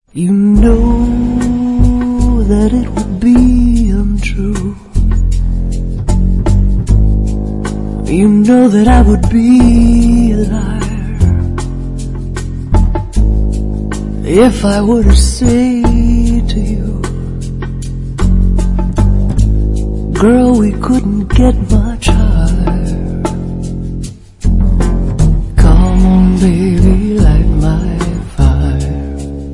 You know that it would be untrue. You know that I would be a liar if I were to say to you, girl, we couldn't get much higher. Come on, baby, light my fire.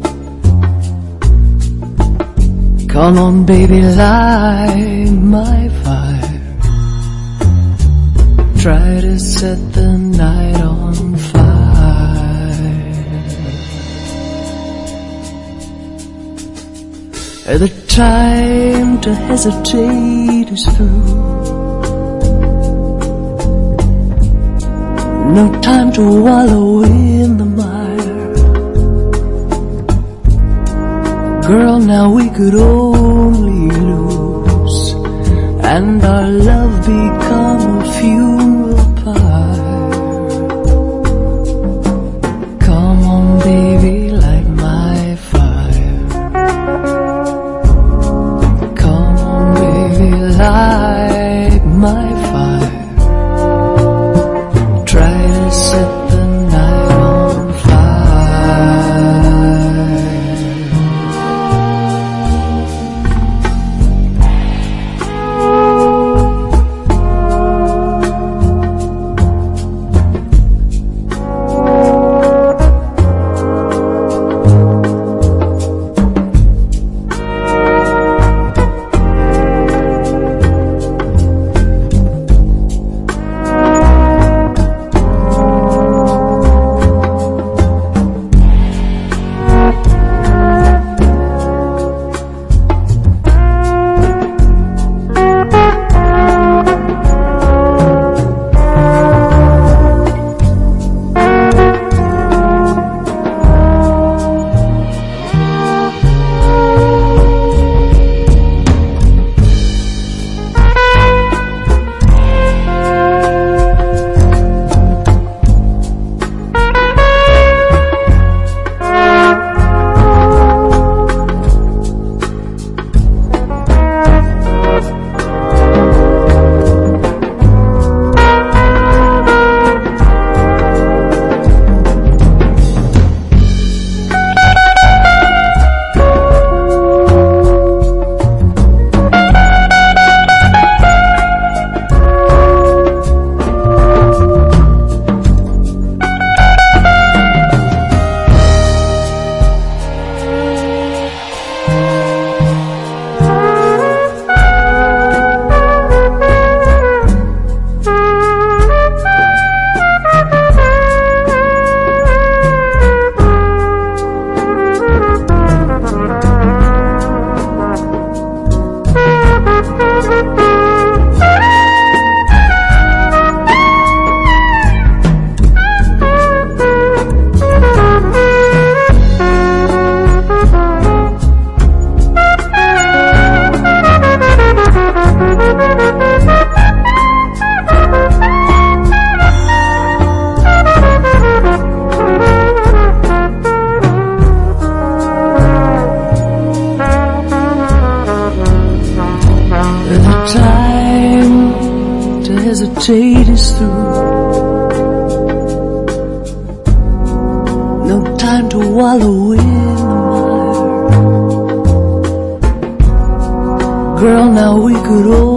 Come on, baby, light my fire. Try to set the night on fire. The time to hesitate is through. No time to wallow in the mire. Girl, now we could only lose, and our love become a funeral pyre. Come on, baby, light my fire. Come on, baby, light my fire. Try to set the night on fire. Time to hesitate is through. No time to wallow in the mire. Girl, now we could all